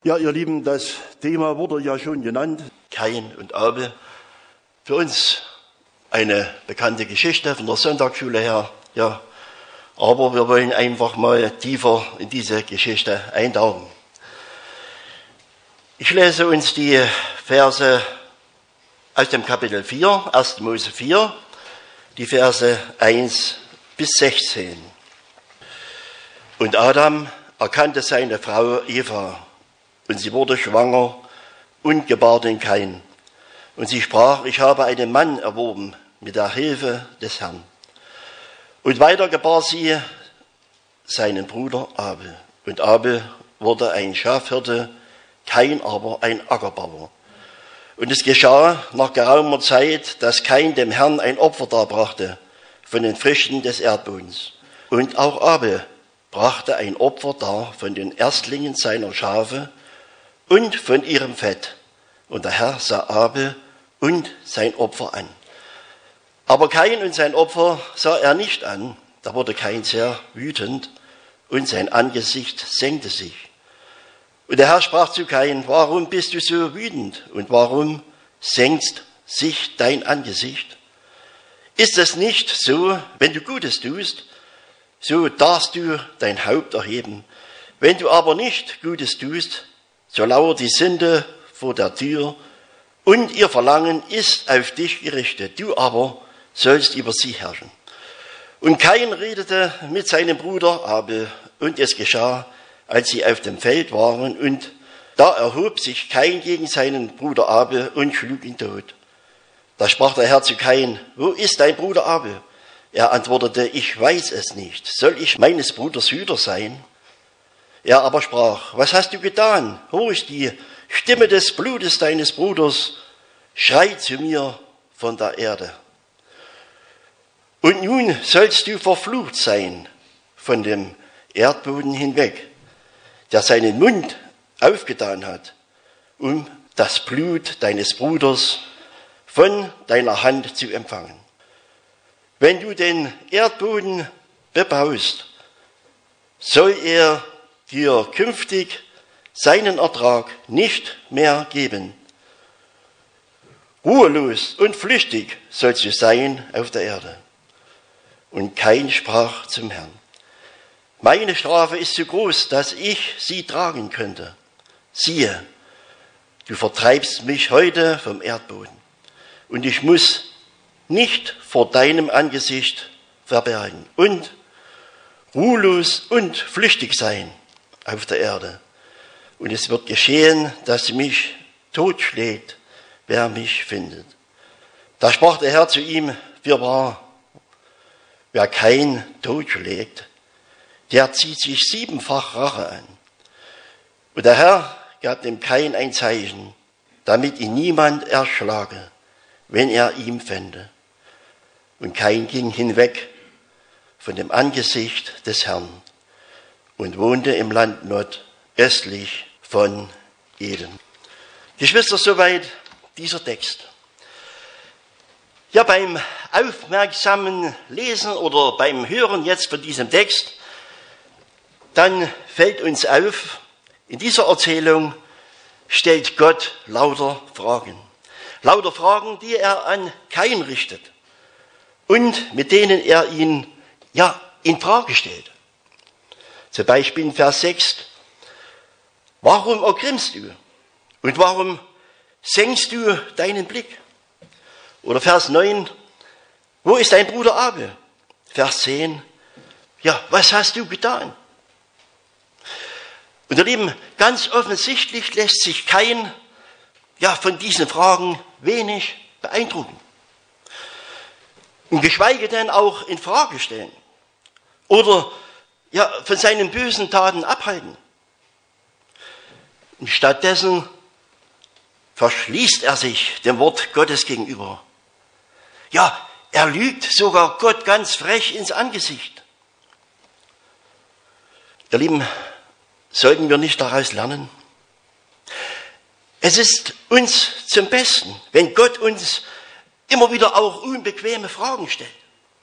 Ja, ihr Lieben, das Thema wurde ja schon genannt. Kain und Abel. Für uns eine bekannte Geschichte von der Sonntagsschule her. Ja, aber wir wollen einfach mal tiefer in diese Geschichte eintauchen. Ich lese uns die Verse aus dem Kapitel 4, 1. Mose 4, die Verse 1 bis 16. Und Adam erkannte seine Frau Eva, und sie wurde schwanger und gebar den Kain. Und sie sprach, ich habe einen Mann erworben mit der Hilfe des Herrn. Und weiter gebar sie seinen Bruder Abel. Und Abel wurde ein Schafhirte, Kain aber ein Ackerbauer. Und es geschah nach geraumer Zeit, dass Kain dem Herrn ein Opfer darbrachte von den Früchten des Erdbodens. Und auch Abel brachte ein Opfer dar von den Erstlingen seiner Schafe und von ihrem Fett. Und der Herr sah Abel und sein Opfer an. Aber Kain und sein Opfer sah er nicht an. Da wurde Kain sehr wütend und sein Angesicht senkte sich. Und der Herr sprach zu Kain, warum bist du so wütend und warum senkt sich dein Angesicht? Ist es nicht so, wenn du Gutes tust, so darfst du dein Haupt erheben. Wenn du aber nicht Gutes tust, so lauert die Sünde vor der Tür und ihr Verlangen ist auf dich gerichtet. Du aber sollst über sie herrschen. Und Kain redete mit seinem Bruder Abel, und es geschah, als sie auf dem Feld waren, und da erhob sich Kain gegen seinen Bruder Abel und schlug ihn tot. Da sprach der Herr zu Kain, wo ist dein Bruder Abel? Er antwortete, ich weiß es nicht. Soll ich meines Bruders Hüter sein? Er aber sprach, was hast du getan? Horch, die Stimme des Blutes deines Bruders schreit zu mir von der Erde. Und nun sollst du verflucht sein von dem Erdboden hinweg, der seinen Mund aufgetan hat, um das Blut deines Bruders von deiner Hand zu empfangen. Wenn du den Erdboden bebaust, soll er dir künftig seinen Ertrag nicht mehr geben. Ruhelos und flüchtig sollst du sein auf der Erde. Und Kain sprach zum Herrn, meine Strafe ist so groß, dass ich sie tragen könnte. Siehe, du vertreibst mich heute vom Erdboden, und ich muss nicht vor deinem Angesicht verbergen und ruhelos und flüchtig sein auf der Erde. Und es wird geschehen, dass mich totschlägt, wer mich findet. Da sprach der Herr zu ihm, fürwahr, wer Kain totschlägt, der zieht sich 7-fach Rache an. Und der Herr gab dem Kain ein Zeichen, damit ihn niemand erschlage, wenn er ihm fände. Und Kain ging hinweg von dem Angesicht des Herrn und wohnte im Land Nod, östlich von Eden. Geschwister, soweit dieser Text. Ja, beim aufmerksamen Lesen oder beim Hören jetzt von diesem Text, dann fällt uns auf, in dieser Erzählung stellt Gott lauter Fragen. Lauter Fragen, die er an Kain richtet und mit denen er ihn in Frage stellt. Zum Beispiel in Vers 6, warum ergrimmst du und warum senkst du deinen Blick? Oder Vers 9, wo ist dein Bruder Abel? Vers 10, was hast du getan? Und ihr Lieben, ganz offensichtlich lässt sich Kain von diesen Fragen wenig beeindrucken. Und geschweige denn auch in Frage stellen. Oder von seinen bösen Taten abhalten. Und stattdessen verschließt er sich dem Wort Gottes gegenüber. Ja, er lügt sogar Gott ganz frech ins Angesicht. Ihr Lieben, sollten wir nicht daraus lernen? Es ist uns zum Besten, wenn Gott uns immer wieder auch unbequeme Fragen stellt.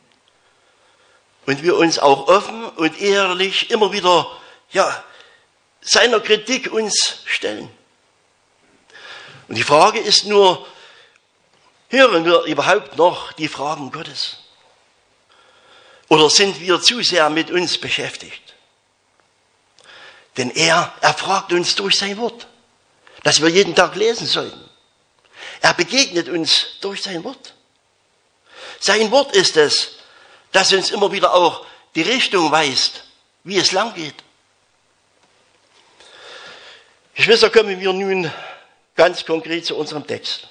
Und wir uns auch offen und ehrlich immer wieder seiner Kritik uns stellen. Und die Frage ist nur, hören wir überhaupt noch die Fragen Gottes? Oder sind wir zu sehr mit uns beschäftigt? Denn er fragt uns durch sein Wort, das wir jeden Tag lesen sollten. Er begegnet uns durch sein Wort. Sein Wort ist es, das uns immer wieder auch die Richtung weist, wie es lang geht. Geschwister, kommen wir nun ganz konkret zu unserem Text.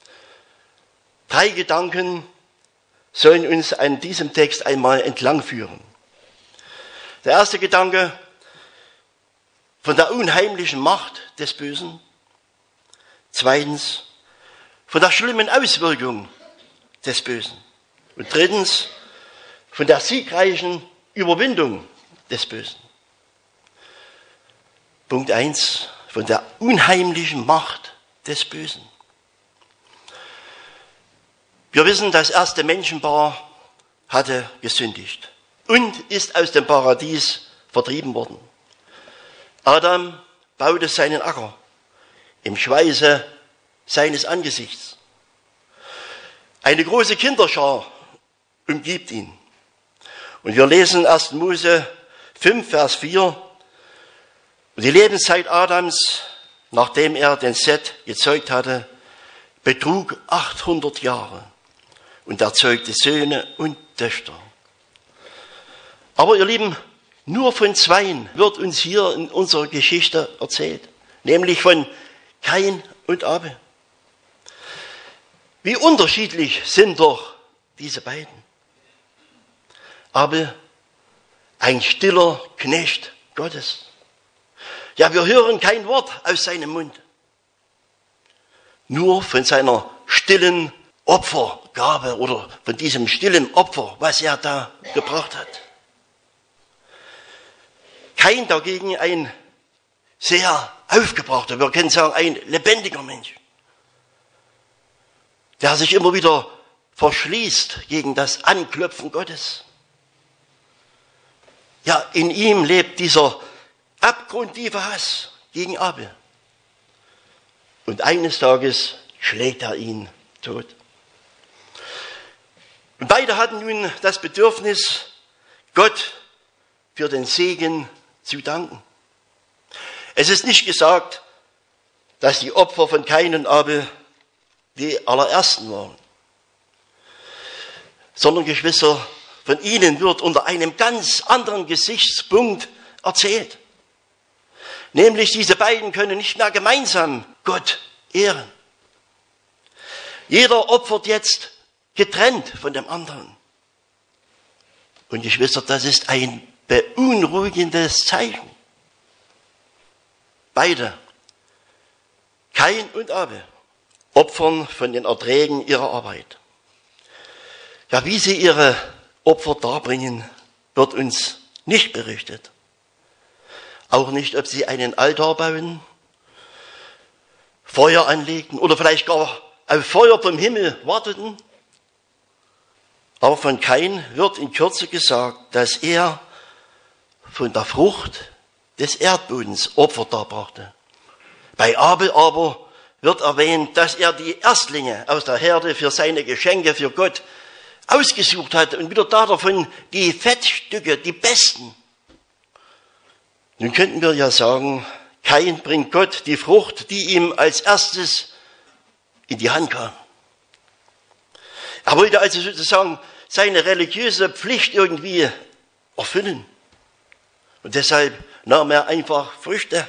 3 Gedanken sollen uns an diesem Text einmal entlang führen. Der erste Gedanke: von der unheimlichen Macht des Bösen. Zweitens: von der schlimmen Auswirkung des Bösen. Und drittens: von der siegreichen Überwindung des Bösen. Punkt 1: von der unheimlichen Macht des Bösen. Wir wissen, das erste Menschenpaar hatte gesündigt und ist aus dem Paradies vertrieben worden. Adam baute seinen Acker im Schweiße seines Angesichts. Eine große Kinderschar umgibt ihn. Und wir lesen 1. Mose 5, Vers 4. Und die Lebenszeit Adams, nachdem er den Set gezeugt hatte, betrug 800 Jahre. Und er zeugte Söhne und Töchter. Aber ihr Lieben, nur von 2 wird uns hier in unserer Geschichte erzählt. Nämlich von Kain und Abel. Wie unterschiedlich sind doch diese beiden. Abel, ein stiller Knecht Gottes. Ja, wir hören kein Wort aus seinem Mund. Nur von seiner stillen Opfergabe oder von diesem stillen Opfer, was er da gebracht hat. Kain dagegen ein sehr aufgebrachter, wir können sagen ein lebendiger Mensch, der sich immer wieder verschließt gegen das Anklopfen Gottes. Ja, in ihm lebt dieser abgrundtiefe Hass gegen Abel. Und eines Tages schlägt er ihn tot. Und beide hatten nun das Bedürfnis, Gott für den Segen zu danken. Es ist nicht gesagt, dass die Opfer von Kain und Abel die allerersten waren, sondern Geschwister, von ihnen wird unter einem ganz anderen Gesichtspunkt erzählt. Nämlich diese beiden können nicht mehr gemeinsam Gott ehren. Jeder opfert jetzt getrennt von dem anderen. Und Geschwister, das ist ein beunruhigendes Zeichen. Beide, Kain und Abel, opfern von den Erträgen ihrer Arbeit. Ja, wie sie ihre Opfer darbringen, wird uns nicht berichtet. Auch nicht, ob sie einen Altar bauen, Feuer anlegten oder vielleicht gar auf Feuer vom Himmel warteten. Aber von Kain wird in Kürze gesagt, dass er von der Frucht des Erdbodens Opfer darbrachte. Bei Abel aber wird erwähnt, dass er die Erstlinge aus der Herde für seine Geschenke für Gott ausgesucht hat und wieder davon die Fettstücke, die besten. Nun könnten wir ja sagen, Kain bringt Gott die Frucht, die ihm als erstes in die Hand kam. Er wollte also sozusagen seine religiöse Pflicht irgendwie erfüllen. Und deshalb nahm er einfach Früchte.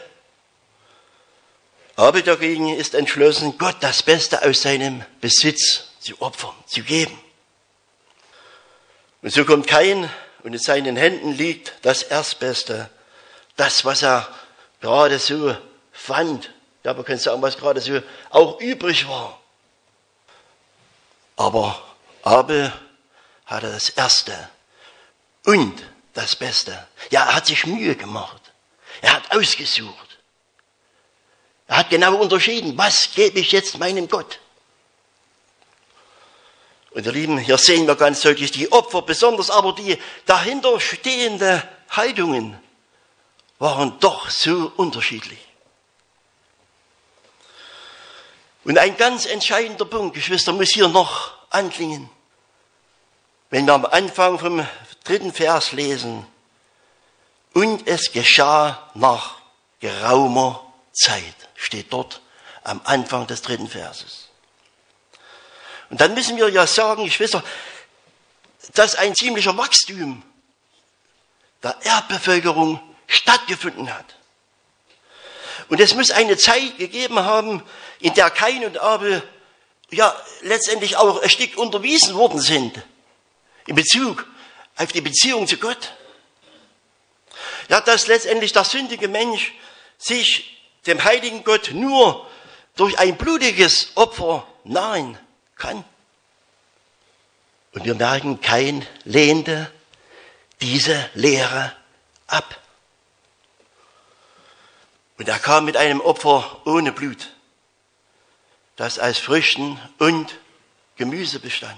Abel dagegen ist entschlossen, Gott das Beste aus seinem Besitz zu opfern, zu geben. Und so kommt Kain und in seinen Händen liegt das Erstbeste, das, was er gerade so fand. Ja, man kann sagen, was gerade so auch übrig war. Aber Abel hatte das Erste und das Beste. Ja, er hat sich Mühe gemacht. Er hat ausgesucht. Er hat genau unterschieden, was gebe ich jetzt meinem Gott. Und ihr Lieben, hier sehen wir ganz deutlich die Opfer, besonders aber die dahinter stehende Haltungen waren doch so unterschiedlich. Und ein ganz entscheidender Punkt, Geschwister, muss hier noch anklingen. Wenn wir am Anfang vom 3. Vers lesen, und es geschah nach geraumer Zeit, steht dort am Anfang des 3. Verses. Und dann müssen wir ja sagen, Geschwister, dass ein ziemlicher Wachstum der Erdbevölkerung stattgefunden hat. Und es muss eine Zeit gegeben haben, in der Kain und Abel ja letztendlich auch ein Stück unterwiesen worden sind in Bezug auf die Beziehung zu Gott. Ja, dass letztendlich der sündige Mensch sich dem heiligen Gott nur durch ein blutiges Opfer nahen kann. Und wir merken, Kain lehnte diese Lehre ab. Und er kam mit einem Opfer ohne Blut, das aus Früchten und Gemüse bestand.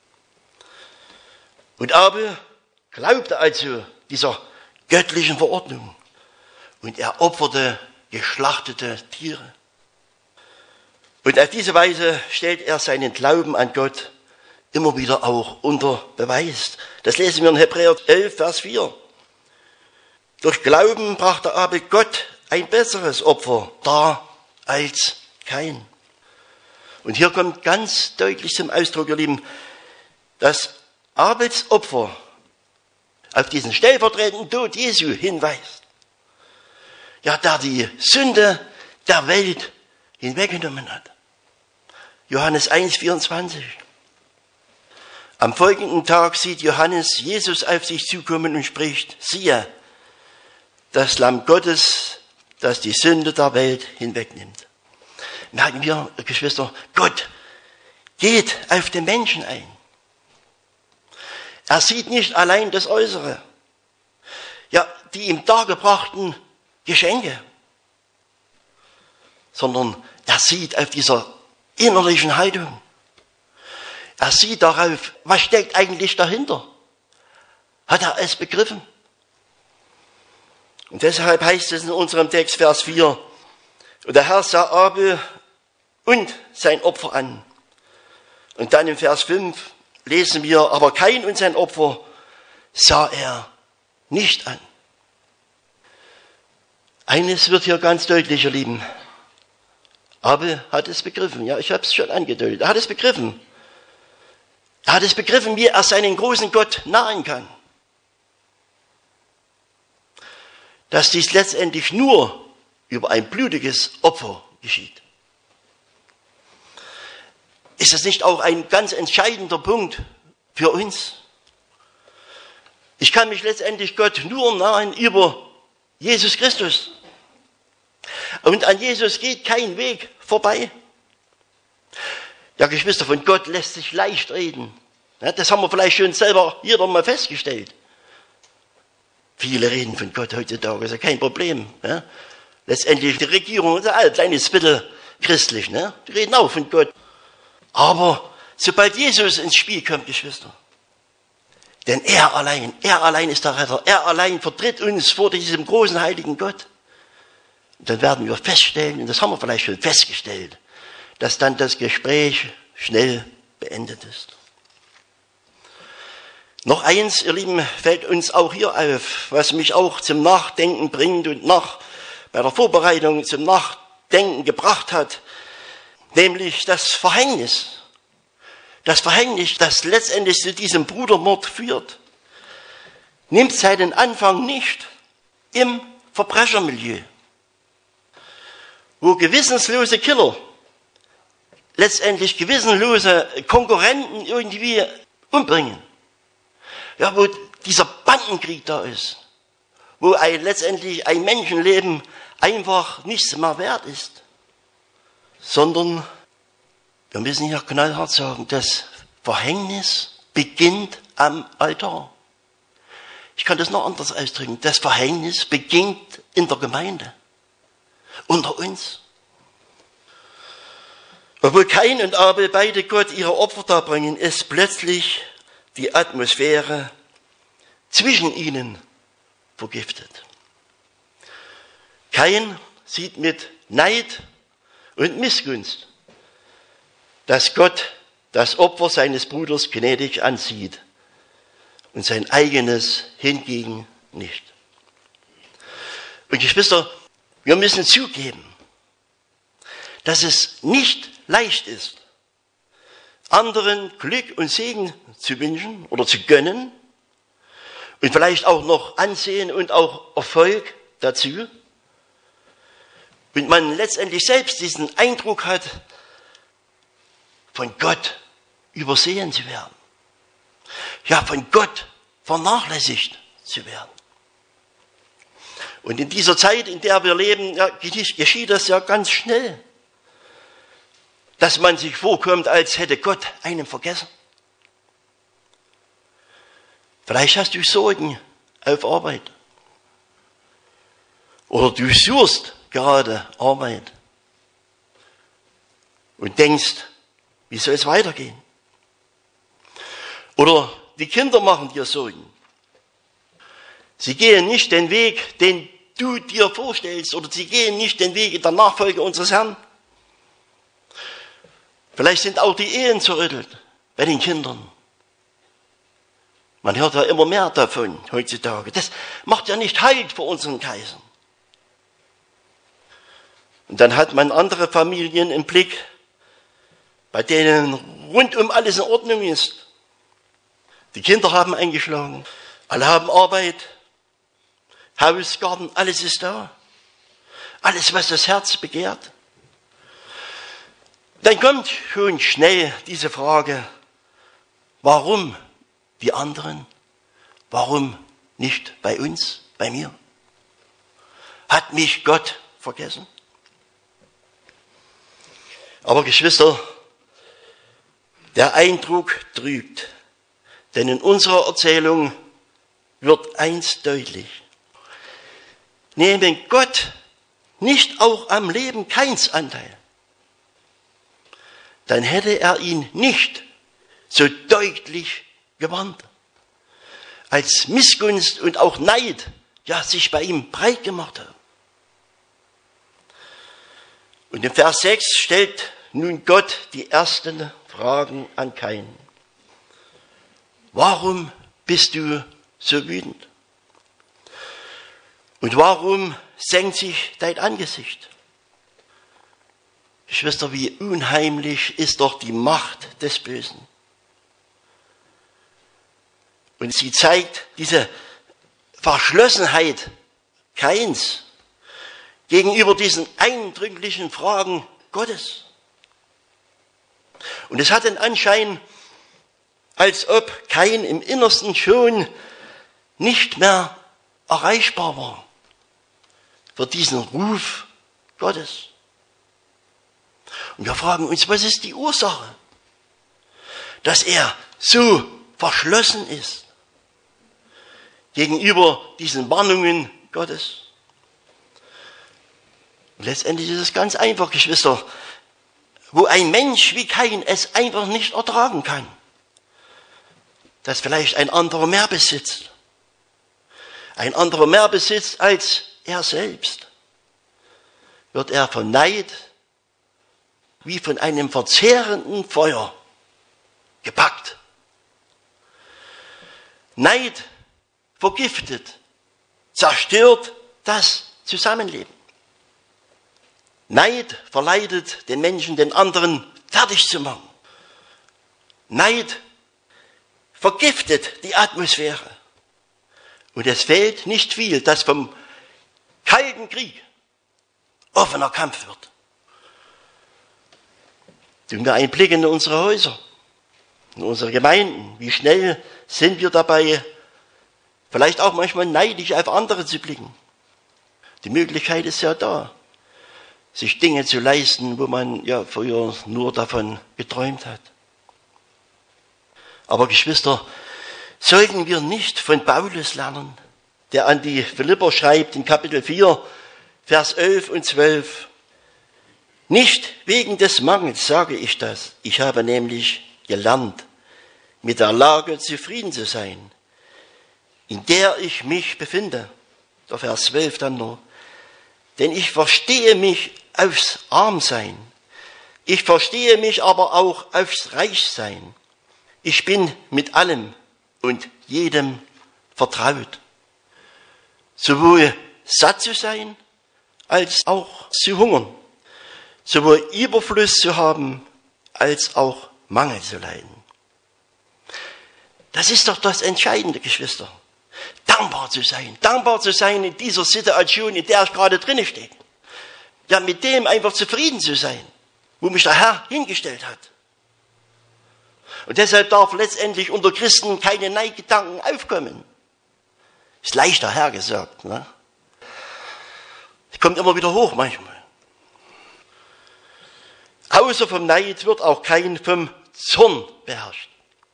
Und Abel glaubte also dieser göttlichen Verordnung und er opferte geschlachtete Tiere. Und auf diese Weise stellt er seinen Glauben an Gott immer wieder auch unter Beweis. Das lesen wir in Hebräer 11, Vers 4. Durch Glauben brachte Abel Gott ein besseres Opfer dar als Kain. Und hier kommt ganz deutlich zum Ausdruck, ihr Lieben, dass Abels Opfer auf diesen stellvertretenden Tod Jesu hinweist. Ja, der die Sünde der Welt hinweggenommen hat. Johannes 1, 24. Am folgenden Tag sieht Johannes Jesus auf sich zukommen und spricht, siehe, das Lamm Gottes, das die Sünde der Welt hinwegnimmt. Merken wir, Geschwister, Gott geht auf den Menschen ein. Er sieht nicht allein das Äußere, ja, die ihm dargebrachten Geschenke, sondern er sieht auf dieser innerlichen Haltung. Er sieht darauf, was steckt eigentlich dahinter. Hat er es begriffen? Und deshalb heißt es in unserem Text, Vers 4, und der Herr sah Abel und sein Opfer an. Und dann im Vers 5 lesen wir, aber Kain und sein Opfer sah er nicht an. Eines wird hier ganz deutlich, ihr Lieben. Abel hat es begriffen. Ja, ich habe es schon angedeutet. Er hat es begriffen. Er hat es begriffen, wie er seinen großen Gott nahen kann. Dass dies letztendlich nur über ein blutiges Opfer geschieht. Ist das nicht auch ein ganz entscheidender Punkt für uns? Ich kann mich letztendlich Gott nur nahen über Jesus Christus. Und an Jesus geht kein Weg vorbei. Ja, Geschwister, von Gott lässt sich leicht reden. Ja, das haben wir vielleicht schon selber jeder mal festgestellt. Viele reden von Gott heutzutage, ist ja kein Problem. Ja. Letztendlich die Regierung ist ein kleines bisschen christlich. Ne? Die reden auch von Gott. Aber sobald Jesus ins Spiel kommt, Geschwister, denn er allein ist der Retter, er allein vertritt uns vor diesem großen heiligen Gott. Und dann werden wir feststellen, und das haben wir vielleicht schon festgestellt, dass dann das Gespräch schnell beendet ist. Noch eins, ihr Lieben, fällt uns auch hier auf, was mich auch zum Nachdenken bringt und bei der Vorbereitung zum Nachdenken gebracht hat, nämlich das Verhängnis. Das Verhängnis, das letztendlich zu diesem Brudermord führt, nimmt seinen Anfang nicht im Verbrechermilieu, wo gewissenslose Killer letztendlich gewissenlose Konkurrenten irgendwie umbringen. Ja, wo dieser Bandenkrieg da ist, wo letztendlich ein Menschenleben einfach nichts mehr wert ist, sondern wir müssen hier knallhart sagen, das Verhängnis beginnt am Altar. Ich kann das noch anders ausdrücken. Das Verhängnis beginnt in der Gemeinde, unter uns. Obwohl Kain und Abel beide Gott ihre Opfer darbringen, ist plötzlich die Atmosphäre zwischen ihnen vergiftet. Kain sieht mit Neid und Missgunst, dass Gott das Opfer seines Bruders gnädig ansieht und sein eigenes hingegen nicht. Und Geschwister, wir müssen zugeben, dass es nicht leicht ist, anderen Glück und Segen zu wünschen oder zu gönnen und vielleicht auch noch Ansehen und auch Erfolg dazu. Und man letztendlich selbst diesen Eindruck hat, von Gott übersehen zu werden. Ja, von Gott vernachlässigt zu werden. Und in dieser Zeit, in der wir leben, ja, geschieht das ja ganz schnell, dass man sich vorkommt, als hätte Gott einen vergessen. Vielleicht hast du Sorgen auf Arbeit. Oder du suchst gerade Arbeit und denkst, wie soll es weitergehen? Oder die Kinder machen dir Sorgen. Sie gehen nicht den Weg, den du dir vorstellst, oder sie gehen nicht den Weg in der Nachfolge unseres Herrn. Vielleicht sind auch die Ehen zerrüttelt bei den Kindern. Man hört ja immer mehr davon heutzutage. Das macht ja nicht Halt vor unseren Kaisern. Und dann hat man andere Familien im Blick, bei denen rundum alles in Ordnung ist. Die Kinder haben eingeschlagen, alle haben Arbeit, Haus, Garten, alles ist da. Alles, was das Herz begehrt. Dann kommt schon schnell diese Frage, warum die anderen? Warum nicht bei uns, bei mir? Hat mich Gott vergessen? Aber Geschwister, der Eindruck trügt, denn in unserer Erzählung wird eins deutlich. Nehme Gott nicht auch am Leben Kains Anteil, dann hätte er ihn nicht so deutlich gewarnt, als Missgunst und auch Neid ja sich bei ihm breit gemacht haben. Und im Vers 6 stellt nun Gott die ersten Fragen an Kain. Warum bist du so wütend? Und warum senkt sich dein Angesicht? Geschwister, wie unheimlich ist doch die Macht des Bösen. Und sie zeigt diese Verschlossenheit Kains gegenüber diesen eindrücklichen Fragen Gottes. Und es hat den Anschein, als ob Kain im Innersten schon nicht mehr erreichbar war für diesen Ruf Gottes. Und wir fragen uns, was ist die Ursache, dass er so verschlossen ist gegenüber diesen Warnungen Gottes? Und letztendlich ist es ganz einfach, Geschwister, wo ein Mensch wie Kain es einfach nicht ertragen kann, dass vielleicht ein anderer mehr besitzt. Ein anderer mehr besitzt als er selbst. Wird er von Neid wie von einem verzehrenden Feuer gepackt. Neid vergiftet, zerstört das Zusammenleben. Neid verleitet den Menschen, den anderen fertig zu machen. Neid vergiftet die Atmosphäre. Und es fehlt nicht viel, dass vom Kalten Krieg offener Kampf wird. Tun wir einen Blick in unsere Häuser, in unsere Gemeinden. Wie schnell sind wir dabei, vielleicht auch manchmal neidisch auf andere zu blicken. Die Möglichkeit ist ja da, sich Dinge zu leisten, wo man ja früher nur davon geträumt hat. Aber Geschwister, sollten wir nicht von Paulus lernen, der an die Philipper schreibt in Kapitel 4, Vers 11 und 12. Nicht wegen des Mangels sage ich das. Ich habe nämlich gelernt, mit der Lage zufrieden zu sein, in der ich mich befinde. Der Vers 12 dann noch. Denn ich verstehe mich aufs Armsein. Ich verstehe mich aber auch aufs Reichsein. Ich bin mit allem und jedem vertraut. Sowohl satt zu sein, als auch zu hungern. Sowohl Überfluss zu haben, als auch Mangel zu leiden. Das ist doch das Entscheidende, Geschwister. Dankbar zu sein in dieser Situation, in der ich gerade drinne stehe. Ja, mit dem einfach zufrieden zu sein, wo mich der Herr hingestellt hat. Und deshalb darf letztendlich unter Christen keine Neidgedanken aufkommen. Ist leichter hergesagt, ne? Es kommt immer wieder hoch manchmal. Außer vom Neid wird auch kein vom Zorn beherrscht.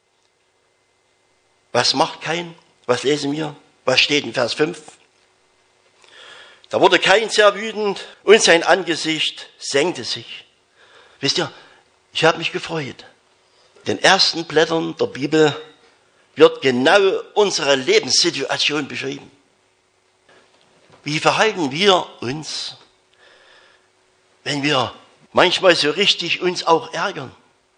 Was macht Kain? Was lesen wir? Was steht in Vers 5? Da wurde Kain sehr wütend und sein Angesicht senkte sich. Wisst ihr, ich habe mich gefreut. In den ersten Blättern der Bibel wird genau unsere Lebenssituation beschrieben. Wie verhalten wir uns, wenn wir manchmal so richtig uns auch ärgern?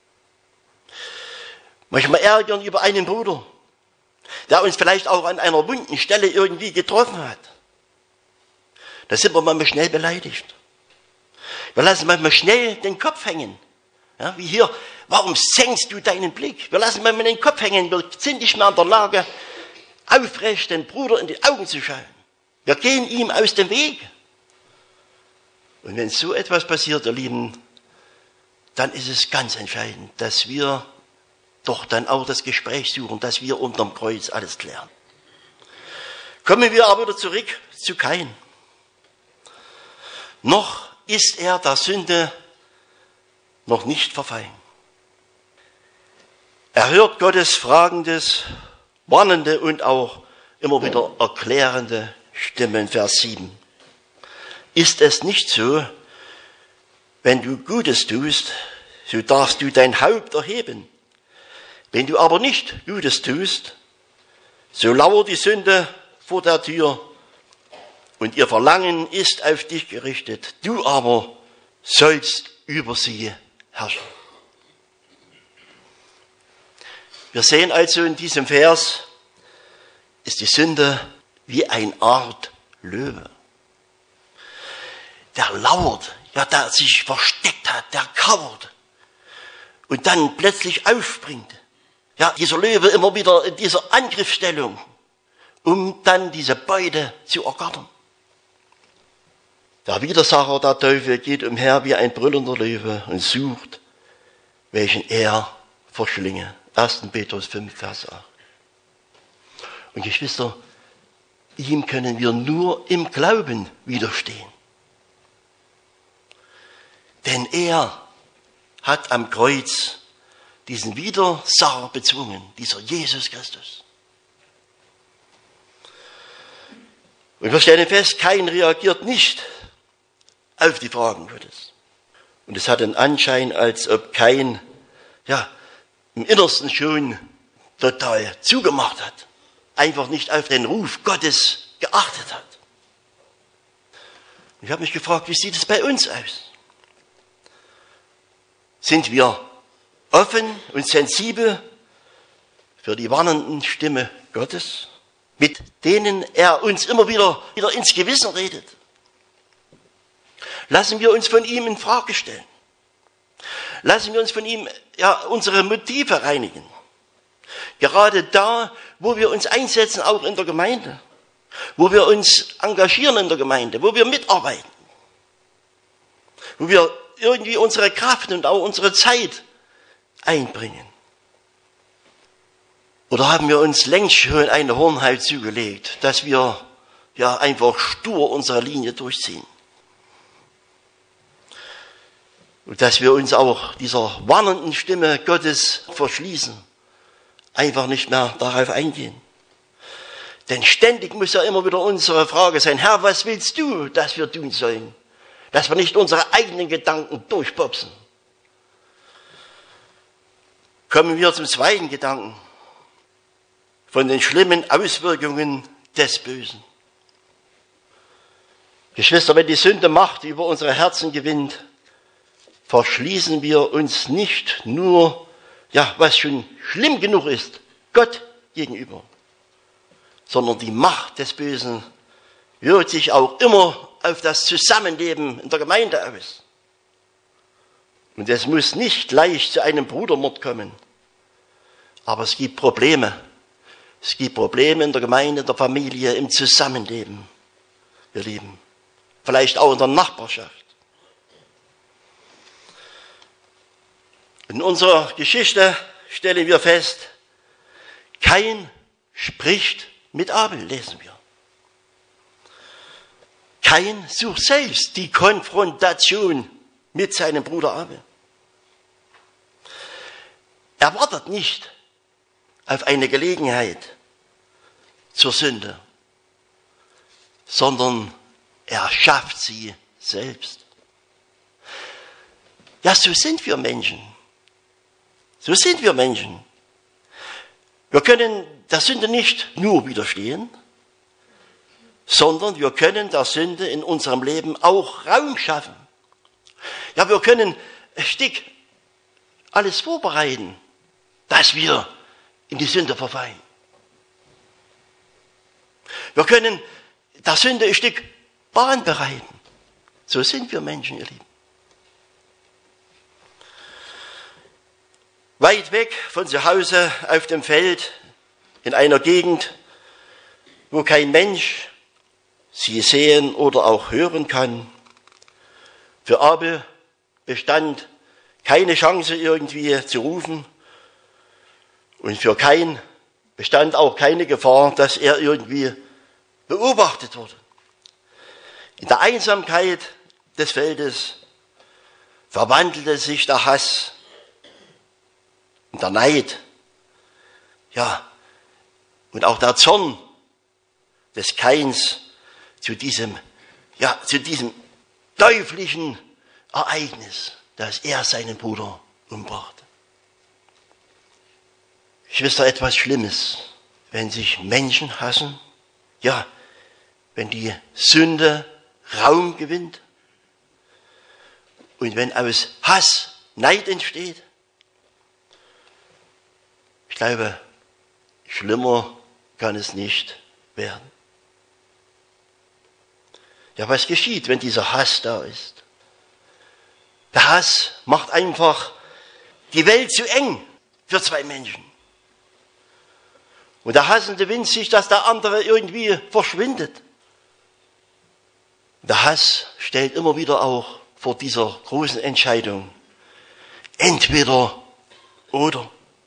Manchmal ärgern über einen Bruder, der uns vielleicht auch an einer wunden Stelle irgendwie getroffen hat. Da sind wir manchmal schnell beleidigt. Wir lassen manchmal schnell den Kopf hängen. Ja, wie hier, warum senkst du deinen Blick? Wir lassen manchmal den Kopf hängen, wir sind nicht mehr in der Lage, aufrecht den Bruder in die Augen zu schauen. Wir gehen ihm aus dem Weg. Und wenn so etwas passiert, ihr Lieben, dann ist es ganz entscheidend, dass wir doch dann auch das Gespräch suchen, dass wir unterm Kreuz alles klären. Kommen wir aber wieder zurück zu Kain. Noch ist er der Sünde noch nicht verfallen. Er hört Gottes fragendes, warnende und auch immer wieder erklärende Stimmen. Vers 7. Ist es nicht so, wenn du Gutes tust, so darfst du dein Haupt erheben. Wenn du aber nicht Gutes tust, so lauert die Sünde vor der Tür und ihr Verlangen ist auf dich gerichtet. Du aber sollst über sie herrschen. Wir sehen also in diesem Vers, ist die Sünde wie eine Art Löwe. Der lauert, ja, der sich versteckt hat, der kauert und dann plötzlich aufspringt. Ja, dieser Löwe immer wieder in dieser Angriffsstellung, um dann diese Beute zu ergattern. Der Widersacher, der Teufel, geht umher wie ein brüllender Löwe und sucht, welchen er verschlinge. 1. Petrus 5, Vers 8. Und Geschwister, ihm können wir nur im Glauben widerstehen. Denn er hat am Kreuz diesen Widersacher bezwungen, dieser Jesus Christus. Und wir stellen fest, Kain reagiert nicht auf die Fragen Gottes. Und es hat den Anschein, als ob Kain, ja, im Innersten schon total zugemacht hat. Einfach nicht auf den Ruf Gottes geachtet hat. Ich habe mich gefragt, wie sieht es bei uns aus? Sind wir offen und sensibel für die warnenden Stimme Gottes, mit denen er uns immer wieder ins Gewissen redet? Lassen wir uns von ihm in Frage stellen. Lassen wir uns von ihm unsere Motive reinigen. Gerade da, wo wir uns einsetzen, auch in der Gemeinde, wo wir uns engagieren in der Gemeinde, wo wir mitarbeiten, wo wir irgendwie unsere Kraft und auch unsere Zeit einbringen. Oder haben wir uns längst schon eine Hornhaut zugelegt, dass wir einfach stur unsere Linie durchziehen? Und dass wir uns auch dieser warnenden Stimme Gottes verschließen, einfach nicht mehr darauf eingehen. Denn ständig muss ja immer wieder unsere Frage sein, Herr, was willst du, dass wir tun sollen? Dass wir nicht unsere eigenen Gedanken durchpopsen. Kommen wir zum zweiten Gedanken, von den schlimmen Auswirkungen des Bösen. Geschwister, wenn die Sünde Macht über unsere Herzen gewinnt, verschließen wir uns nicht nur, was schon schlimm genug ist, Gott gegenüber, sondern die Macht des Bösen wirkt sich auch immer auf das Zusammenleben in der Gemeinde aus. Und es muss nicht gleich zu einem Brudermord kommen, aber es gibt Probleme. Es gibt Probleme in der Gemeinde, in der Familie, im Zusammenleben, ihr Lieben. Vielleicht auch in der Nachbarschaft. In unserer Geschichte stellen wir fest, Kain spricht mit Abel, lesen wir. Kain sucht selbst die Konfrontation mit seinem Bruder Abel. Er wartet nicht auf eine Gelegenheit zur Sünde, sondern er schafft sie selbst. Ja, so sind wir Menschen. So sind wir Menschen. Wir können der Sünde nicht nur widerstehen, sondern wir können der Sünde in unserem Leben auch Raum schaffen. Ja, wir können ein Stück alles vorbereiten, dass wir in die Sünde verfallen. Wir können der Sünde ein Stück Bahn bereiten. So sind wir Menschen, ihr Lieben. Weit weg von zu Hause auf dem Feld, in einer Gegend, wo kein Mensch sie sehen oder auch hören kann. Für Abel bestand keine Chance irgendwie zu rufen und für Kain bestand auch keine Gefahr, dass er irgendwie beobachtet wurde. In der Einsamkeit des Feldes verwandelte sich der Hass und der Neid, und auch der Zorn des Kains zu diesem teuflischen Ereignis, dass er seinen Bruder umbrachte. Geschwister, etwas Schlimmes, wenn sich Menschen hassen, wenn die Sünde Raum gewinnt und wenn aus Hass Neid entsteht. Ich glaube, schlimmer kann es nicht werden. Ja, was geschieht, wenn dieser Hass da ist? Der Hass macht einfach die Welt zu eng für zwei Menschen. Und der Hassende wünscht sich, dass der andere irgendwie verschwindet. Der Hass stellt immer wieder auch vor dieser großen Entscheidung. Entweder oder.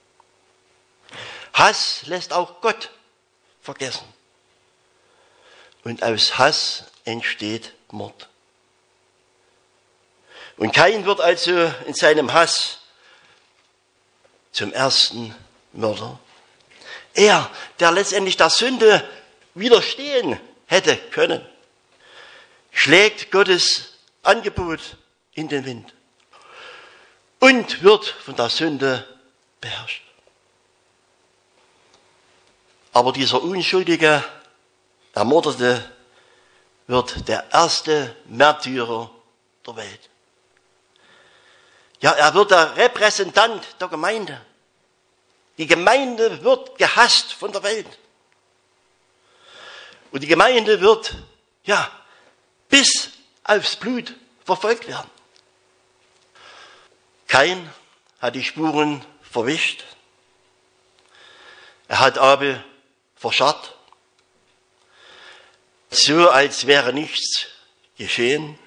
Hass lässt auch Gott vergessen. Und aus Hass entsteht Mord. Und Kain wird also in seinem Hass zum ersten Mörder. Er, der letztendlich der Sünde widerstehen hätte können, schlägt Gottes Angebot in den Wind und wird von der Sünde beherrscht. Aber dieser unschuldige Ermordete wird der erste Märtyrer der Welt. Ja, er wird der Repräsentant der Gemeinde. Die Gemeinde wird gehasst von der Welt. Und die Gemeinde wird, bis aufs Blut verfolgt werden. Kain hat die Spuren verwischt. Er hat Abel verscharrt. So, als wäre nichts geschehen.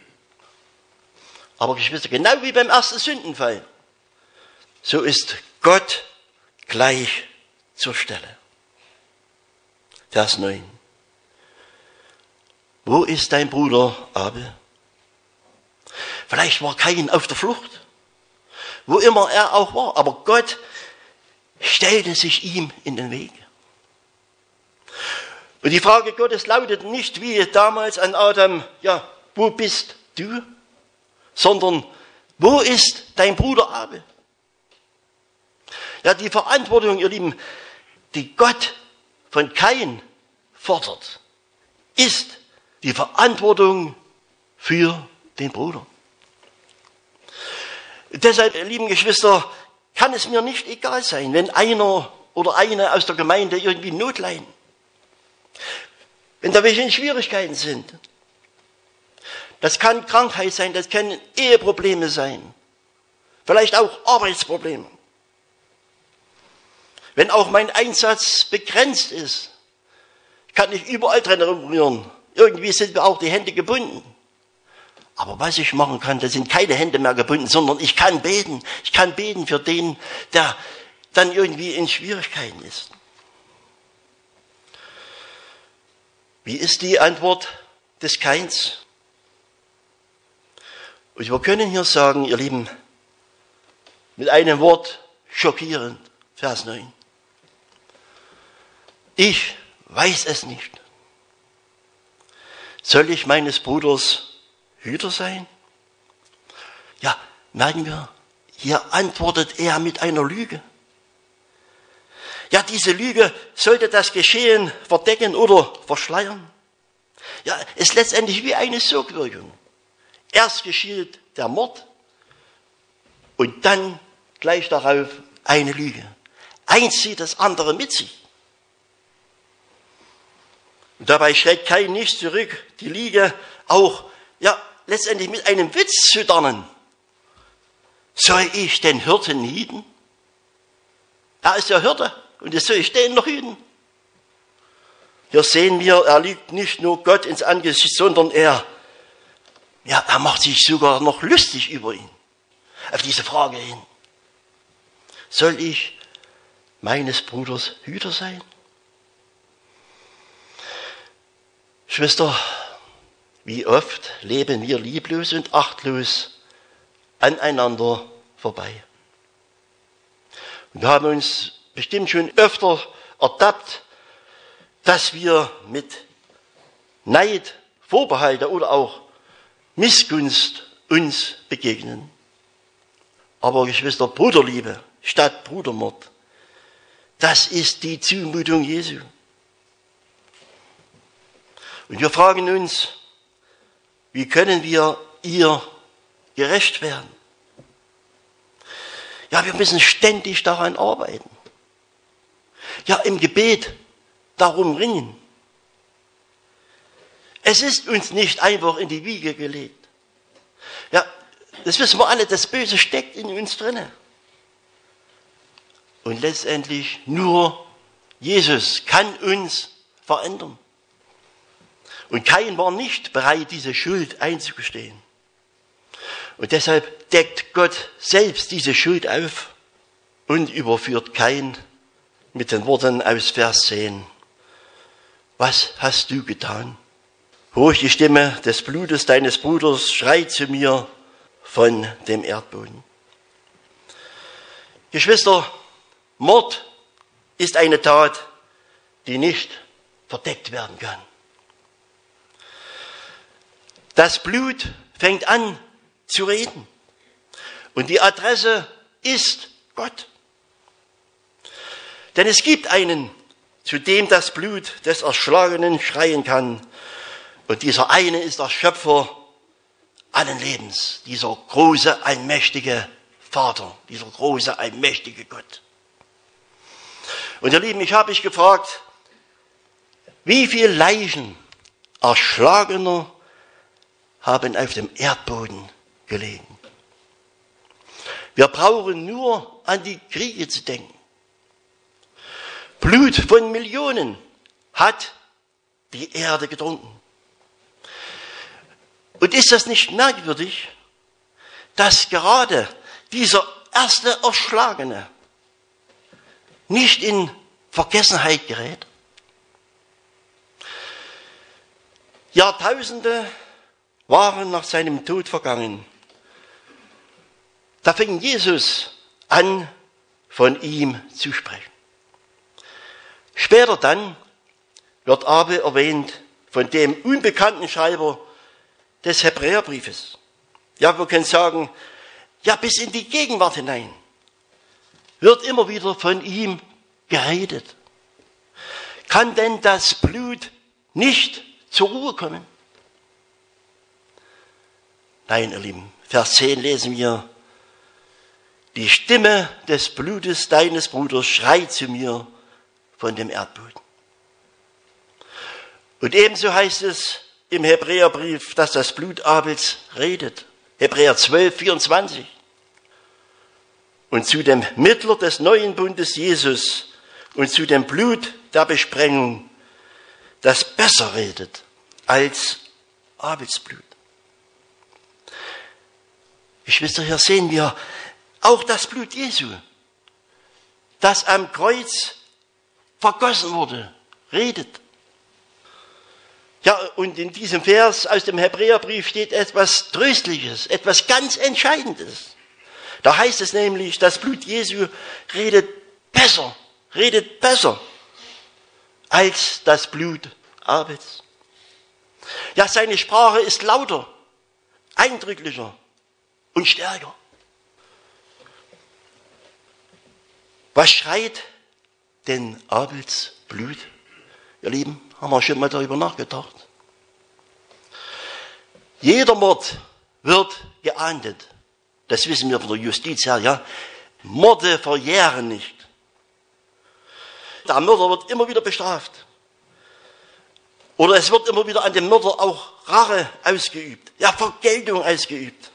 Aber Geschwister, genau wie beim ersten Sündenfall, so ist Gott gleich zur Stelle. Vers 9. Wo ist dein Bruder Abel? Vielleicht war Kain auf der Flucht, wo immer er auch war, aber Gott stellte sich ihm in den Weg. Und die Frage Gottes lautet nicht wie damals an Adam, wo bist du? Sondern, wo ist dein Bruder Abel? Ja, die Verantwortung, ihr Lieben, die Gott von Kain fordert, ist die Verantwortung für den Bruder. Deshalb, lieben Geschwister, kann es mir nicht egal sein, wenn einer oder eine aus der Gemeinde irgendwie Not leiden. Wenn da welche in Schwierigkeiten sind. Das kann Krankheit sein, das können Eheprobleme sein. Vielleicht auch Arbeitsprobleme. Wenn auch mein Einsatz begrenzt ist, kann ich überall drin rumrühren. Irgendwie sind mir auch die Hände gebunden. Aber was ich machen kann, da sind keine Hände mehr gebunden, sondern ich kann beten. Ich kann beten für den, der dann irgendwie in Schwierigkeiten ist. Wie ist die Antwort des Kains? Und wir können hier sagen, ihr Lieben, mit einem Wort schockierend, Vers 9. Ich weiß es nicht. Soll ich meines Bruders Hüter sein? Ja, merken wir, hier antwortet er mit einer Lüge. Ja, diese Lüge sollte das Geschehen verdecken oder verschleiern. Ja, ist letztendlich wie eine Sogwirkung. Erst geschieht der Mord und dann gleich darauf eine Lüge. Eins zieht das andere mit sich. Und dabei schreckt Kain nicht zurück, die Lüge auch, ja, letztendlich mit einem Witz zu tarnen. Soll ich den Hirten hüten? Er ist der Hirte und jetzt soll ich den noch hüten. Hier sehen wir, er lügt nicht nur Gott ins Angesicht, sondern er macht sich sogar noch lustig über ihn. Auf diese Frage hin. Soll ich meines Bruders Hüter sein? Geschwister, wie oft leben wir lieblos und achtlos aneinander vorbei. Und wir haben uns bestimmt schon öfter ertappt, dass wir mit Neid, Vorbehalte oder auch Missgunst uns begegnen. Aber Geschwister, Bruderliebe statt Brudermord, das ist die Zumutung Jesu. Und wir fragen uns, wie können wir ihr gerecht werden? Ja, wir müssen ständig daran arbeiten. Ja, im Gebet darum ringen. Es ist uns nicht einfach in die Wiege gelegt. Ja, das wissen wir alle, das Böse steckt in uns drinne. Und letztendlich nur Jesus kann uns verändern. Und Kain war nicht bereit, diese Schuld einzugestehen. Und deshalb deckt Gott selbst diese Schuld auf und überführt Kain mit den Worten aus Vers 10. Was hast du getan? Horch die Stimme des Blutes deines Bruders, schreit zu mir von dem Erdboden. Geschwister, Mord ist eine Tat, die nicht verdeckt werden kann. Das Blut fängt an zu reden. Und die Adresse ist Gott. Denn es gibt einen, zu dem das Blut des Erschlagenen schreien kann. Und dieser eine ist der Schöpfer allen Lebens, dieser große, allmächtige Vater, dieser große, allmächtige Gott. Und ihr Lieben, ich habe mich gefragt, wie viele Leichen Erschlagener haben auf dem Erdboden gelegen. Wir brauchen nur an die Kriege zu denken. Blut von Millionen hat die Erde getrunken. Und ist das nicht merkwürdig, dass gerade dieser erste Erschlagene nicht in Vergessenheit gerät? Jahrtausende waren nach seinem Tod vergangen. Da fing Jesus an, von ihm zu sprechen. Später dann wird aber erwähnt von dem unbekannten Schreiber des Hebräerbriefes. Ja, wir können sagen, ja, bis in die Gegenwart hinein wird immer wieder von ihm geredet. Kann denn das Blut nicht zur Ruhe kommen? Nein, ihr Lieben, Vers 10 lesen wir, die Stimme des Blutes deines Bruders schreit zu mir von dem Erdboden. Und ebenso heißt es im Hebräerbrief, dass das Blut Abels redet. Hebräer 12, 24. Und zu dem Mittler des neuen Bundes Jesus und zu dem Blut der Besprengung, das besser redet als Abels Blut. Geschwister, hier sehen wir auch das Blut Jesu, das am Kreuz vergossen wurde, redet. Ja, und in diesem Vers aus dem Hebräerbrief steht etwas Tröstliches, etwas ganz Entscheidendes. Da heißt es nämlich, das Blut Jesu redet besser als das Blut Abels. Ja, seine Sprache ist lauter, eindrücklicher und stärker. Was schreit denn Abels Blut? Ihr Lieben, haben wir schon mal darüber nachgedacht? Jeder Mord wird geahndet. Das wissen wir von der Justiz her, ja. Morde verjähren nicht. Der Mörder wird immer wieder bestraft. Oder es wird immer wieder an dem Mörder auch Rache ausgeübt. Ja, Vergeltung ausgeübt.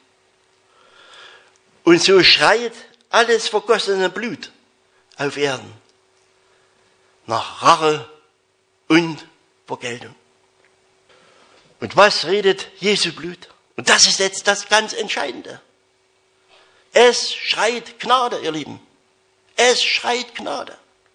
Und so schreit alles vergossene Blut auf Erden nach Rache und Vergeltung. Und was redet Jesu Blut? Und das ist jetzt das ganz Entscheidende. Es schreit Gnade, ihr Lieben. Es schreit Gnade.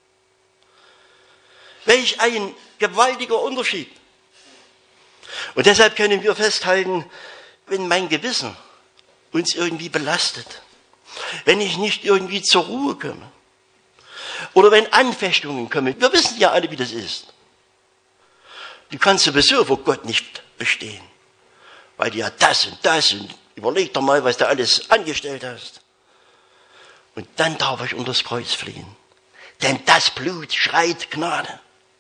Welch ein gewaltiger Unterschied. Und deshalb können wir festhalten, wenn mein Gewissen uns irgendwie belastet, wenn ich nicht irgendwie zur Ruhe komme, oder wenn Anfechtungen kommen, wir wissen ja alle, wie das ist. Du kannst sowieso vor Gott nicht bestehen, weil du ja das und überleg doch mal, was du alles angestellt hast. Und dann darf ich unter das Kreuz fliehen, denn das Blut schreit Gnade.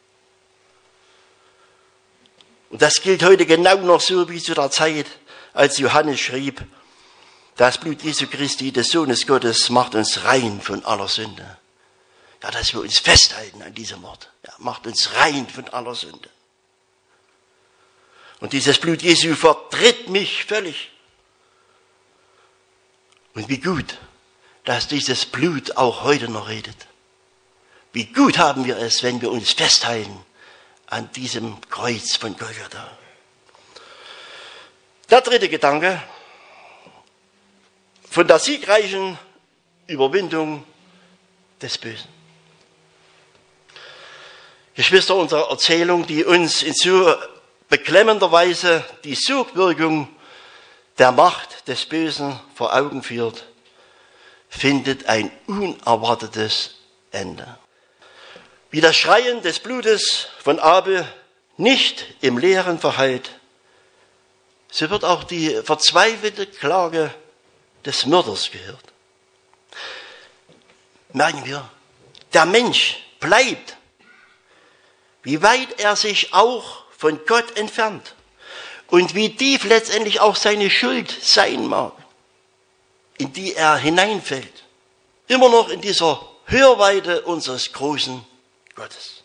Und das gilt heute genau noch so wie zu der Zeit, als Johannes schrieb, das Blut Jesu Christi, des Sohnes Gottes, macht uns rein von aller Sünde. Ja, dass wir uns festhalten an diesem Wort. Ja, macht uns rein von aller Sünde. Und dieses Blut Jesu vertritt mich völlig. Und wie gut, dass dieses Blut auch heute noch redet. Wie gut haben wir es, wenn wir uns festhalten an diesem Kreuz von Golgatha. Der dritte Gedanke, von der siegreichen Überwindung des Bösen. Geschwister, unsere Erzählung, die uns in so beklemmender Weise die Sogwirkung der Macht des Bösen vor Augen führt, findet ein unerwartetes Ende. Wie das Schreien des Blutes von Abel nicht im Leeren verhallt, so wird auch die verzweifelte Klage des Mörders gehört. Merken wir, der Mensch bleibt, wie weit er sich auch von Gott entfernt und wie tief letztendlich auch seine Schuld sein mag, in die er hineinfällt, immer noch in dieser Hörweite unseres großen Gottes.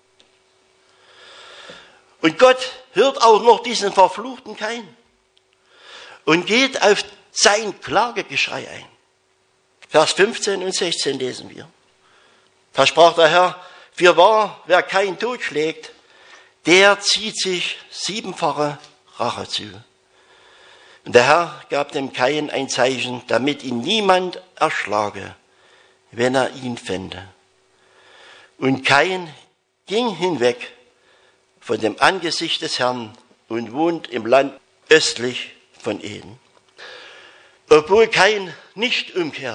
Und Gott hört auch noch diesen verfluchten Kain und geht auf sein Klagegeschrei ein. Vers 15 und 16 lesen wir. Da sprach der Herr, fürwahr, wer Kain totschlägt, der zieht sich 7-fache Rache zu. Und der Herr gab dem Kain ein Zeichen, damit ihn niemand erschlage, wenn er ihn fände. Und Kain ging hinweg von dem Angesicht des Herrn und wohnt im Land östlich von Eden. Obwohl Kain nicht umkehrt,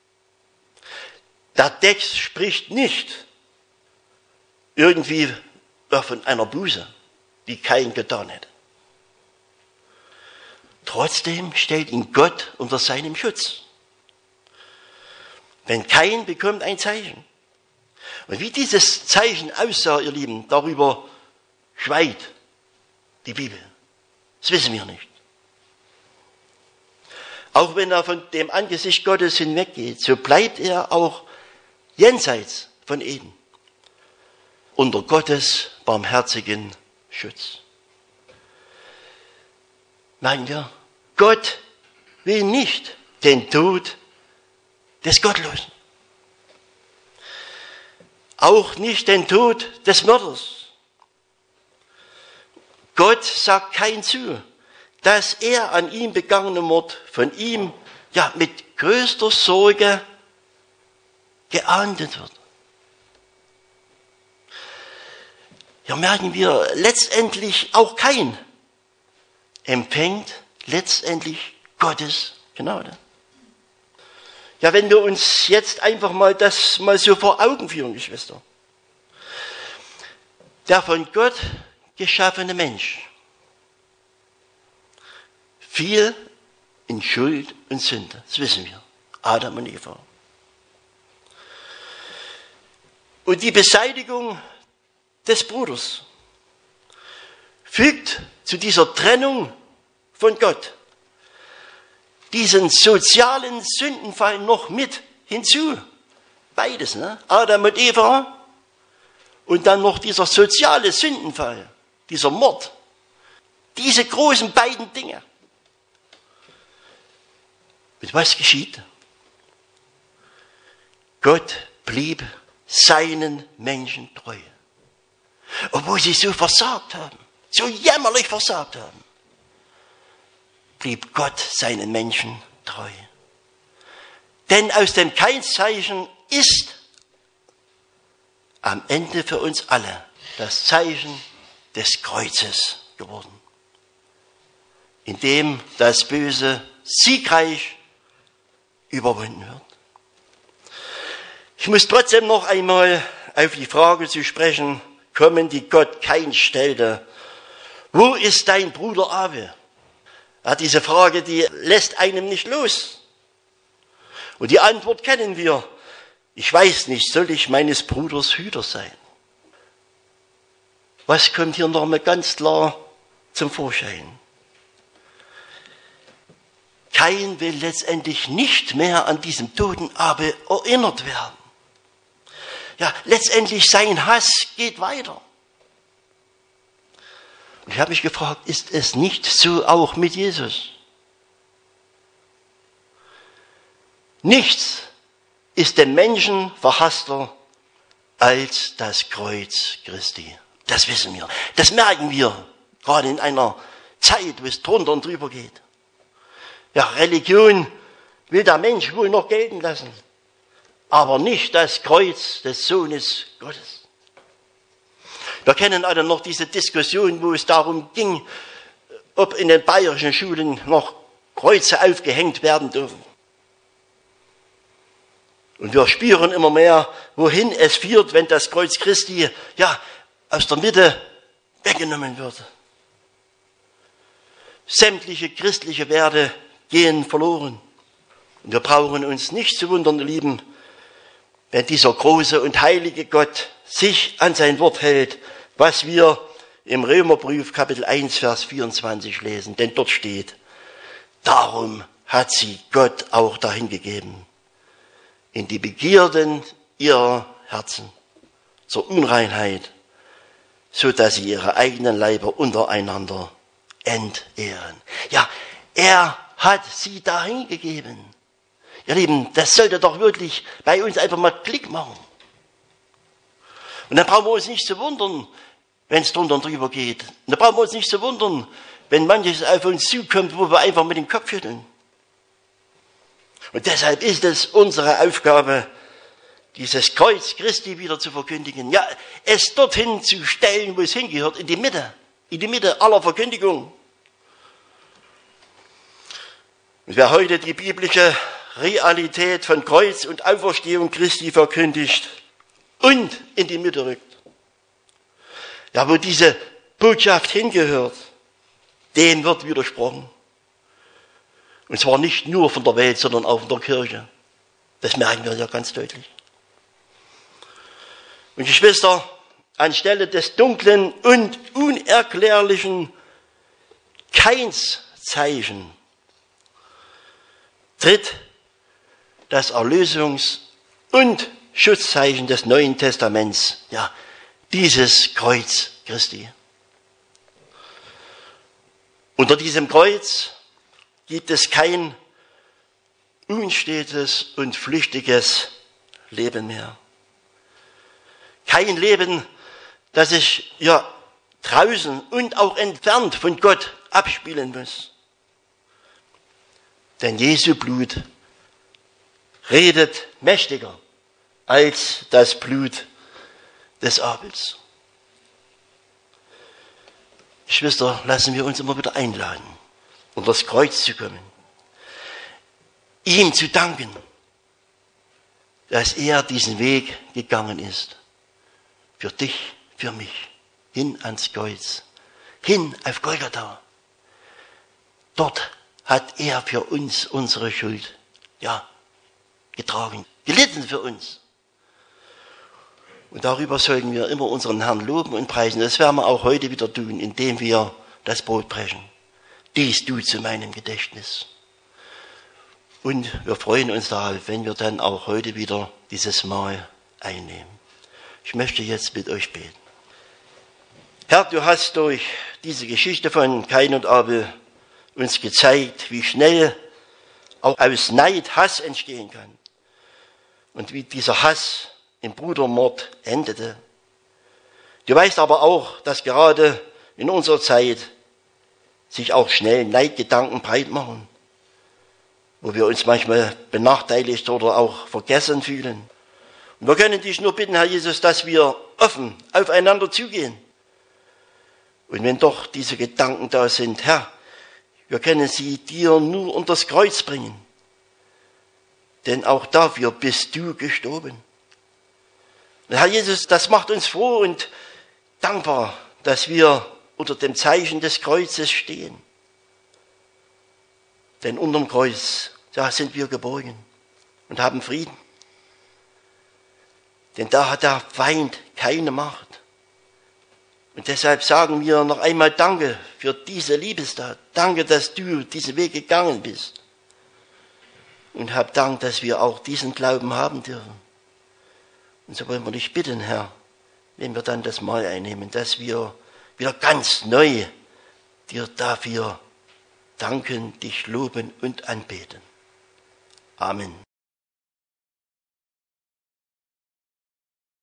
der Text spricht nicht irgendwie von einer Buße, die Kain getan hätte. Trotzdem stellt ihn Gott unter seinem Schutz. Denn Kain bekommt ein Zeichen. Und wie dieses Zeichen aussah, ihr Lieben, darüber schweigt die Bibel. Das wissen wir nicht. Auch wenn er von dem Angesicht Gottes hinweggeht, so bleibt er auch jenseits von Eden unter Gottes barmherzigen Schutz. Meinen wir, Gott will nicht den Tod des Gottlosen. Auch nicht den Tod des Mörders. Gott sagt kein zu, dass er an ihm begangene Mord von ihm mit größter Sorge geahndet wird. Hier merken wir letztendlich auch Kain empfängt letztendlich Gottes Gnade. Ja, wenn wir uns jetzt einfach mal das mal so vor Augen führen, Geschwister. Der von Gott geschaffene Mensch fiel in Schuld und Sünde. Das wissen wir. Adam und Eva. Und die Beseitigung des Bruders fügt zu dieser Trennung von Gott diesen sozialen Sündenfall noch mit hinzu. Beides, ne? Adam und Eva und dann noch dieser soziale Sündenfall, dieser Mord. Diese großen beiden Dinge. Und was geschieht? Gott blieb seinen Menschen treu. Obwohl sie so versagt haben, so jämmerlich versagt haben, blieb Gott seinen Menschen treu. Denn aus dem Kainszeichen ist am Ende für uns alle das Zeichen des Kreuzes geworden, in dem das Böse siegreich überwunden wird. Ich muss trotzdem noch einmal auf die Frage zu sprechen kommen, die Gott Kain stellte. Wo ist dein Bruder Abel? Ja, diese Frage, die lässt einem nicht los. Und die Antwort kennen wir. Ich weiß nicht, soll ich meines Bruders Hüter sein? Was kommt hier noch mal ganz klar zum Vorschein? Kain will letztendlich nicht mehr an diesen toten Abel erinnert werden. Ja, letztendlich sein Hass geht weiter. Und ich habe mich gefragt, ist es nicht so auch mit Jesus? Nichts ist dem Menschen verhasster als das Kreuz Christi. Das wissen wir. Das merken wir, gerade in einer Zeit, wo es drunter und drüber geht. Ja, Religion will der Mensch wohl noch gelten lassen, aber nicht das Kreuz des Sohnes Gottes. Wir kennen alle noch diese Diskussion, wo es darum ging, ob in den bayerischen Schulen noch Kreuze aufgehängt werden dürfen. Und wir spüren immer mehr, wohin es führt, wenn das Kreuz Christi aus der Mitte weggenommen wird. Sämtliche christliche Werte gehen verloren. Und wir brauchen uns nicht zu wundern, ihr Lieben, wenn dieser große und heilige Gott sich an sein Wort hält, was wir im Römerbrief Kapitel 1, Vers 24 lesen. Denn dort steht, darum hat sie Gott auch dahingegeben, in die Begierden ihrer Herzen, zur Unreinheit, so dass sie ihre eigenen Leiber untereinander entehren. Ja, er hat sie dahingegeben. Ihr Lieben, das sollte doch wirklich bei uns einfach mal Klick machen. Und dann brauchen wir uns nicht zu wundern, wenn es drunter und drüber geht. Und dann brauchen wir uns nicht zu wundern, wenn manches auf uns zukommt, wo wir einfach mit dem Kopf schütteln. Und deshalb ist es unsere Aufgabe, dieses Kreuz Christi wieder zu verkündigen. Ja, es dorthin zu stellen, wo es hingehört, in die Mitte aller Verkündigung. Und wer heute die biblische Realität von Kreuz und Auferstehung Christi verkündigt und in die Mitte rückt, ja, wo diese Botschaft hingehört, dem wird widersprochen. Und zwar nicht nur von der Welt, sondern auch von der Kirche. Das merken wir ja ganz deutlich. Und Geschwister, anstelle des dunklen und unerklärlichen Kainszeichen tritt das Erlösungs- und Schutzzeichen des Neuen Testaments, ja, dieses Kreuz Christi. Unter diesem Kreuz gibt es kein unstetes und flüchtiges Leben mehr. Kein Leben, das sich ja draußen und auch entfernt von Gott abspielen muss. Denn Jesu Blut redet mächtiger als das Blut des Abels. Geschwister, lassen wir uns immer wieder einladen, unter das Kreuz zu kommen, ihm zu danken, dass er diesen Weg gegangen ist. Für dich, für mich, hin ans Kreuz, hin auf Golgatha. Dort hat er für uns unsere Schuld, ja, getragen, gelitten für uns. Und darüber sollten wir immer unseren Herrn loben und preisen. Das werden wir auch heute wieder tun, indem wir das Brot brechen. Dies tu zu meinem Gedächtnis. Und wir freuen uns darauf, wenn wir dann auch heute wieder dieses Mahl einnehmen. Ich möchte jetzt mit euch beten. Herr, du hast durch diese Geschichte von Kain und Abel uns gezeigt, wie schnell auch aus Neid Hass entstehen kann. Und wie dieser Hass im Brudermord endete. Du weißt aber auch, dass gerade in unserer Zeit sich auch schnell Neidgedanken breit machen, wo wir uns manchmal benachteiligt oder auch vergessen fühlen. Und wir können dich nur bitten, Herr Jesus, dass wir offen aufeinander zugehen. Und wenn doch diese Gedanken da sind, Herr, wir können sie dir nur unter das Kreuz bringen. Denn auch dafür bist du gestorben. Und Herr Jesus, das macht uns froh und dankbar, dass wir unter dem Zeichen des Kreuzes stehen. Denn unterm Kreuz, da sind wir geborgen und haben Frieden. Denn da hat der Feind keine Macht. Und deshalb sagen wir noch einmal Danke für diese Liebestat. Danke, dass du diesen Weg gegangen bist. Und hab Dank, dass wir auch diesen Glauben haben dürfen. Und so wollen wir dich bitten, Herr, wenn wir dann das Mahl einnehmen, dass wir wieder ganz neu dir dafür danken, dich loben und anbeten. Amen.